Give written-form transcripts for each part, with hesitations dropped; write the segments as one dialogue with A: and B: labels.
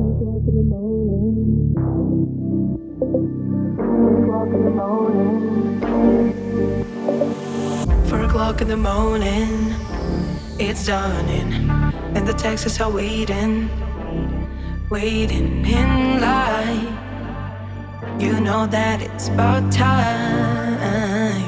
A: 4 o'clock in the morning, it's dawning, and the taxis are waiting, waiting in line. You know that it's about time.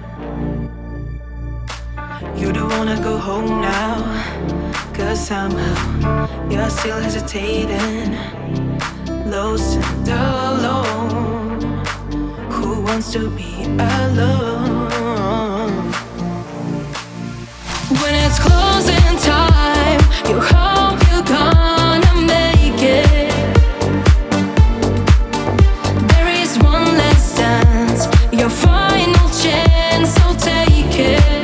A: You don't wanna go home now, 'cause somehow you're still hesitating, lost and alone. Who wants to be alone? When it's closing time, you hope you're gonna make it. There is one last dance, your final chance, so take it.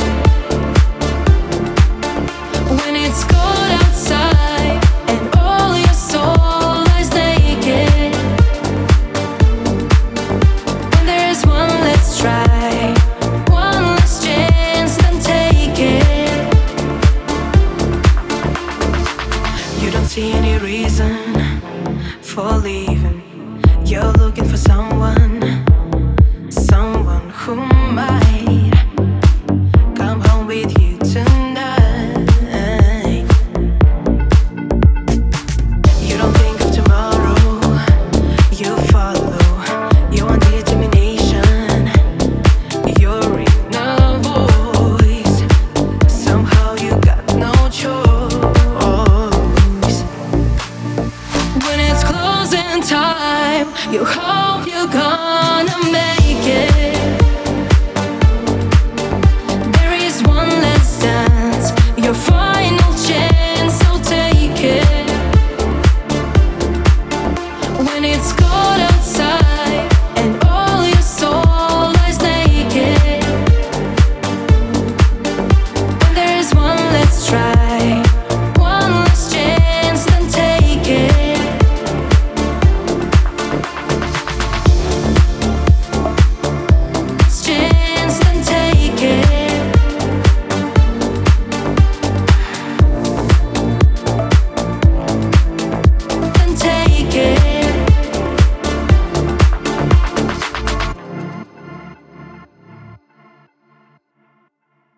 A: When it's cold outside and all your soul lies naked, when there is one last try, one last chance, then take it. You don't see any reason for leaving. You're looking for someone, someone who might come home with you tonight. You don't think of tomorrow, you follow your own determination, your inner voice. Somehow you got no choice. When it's closing time, you hope you're gonna make it.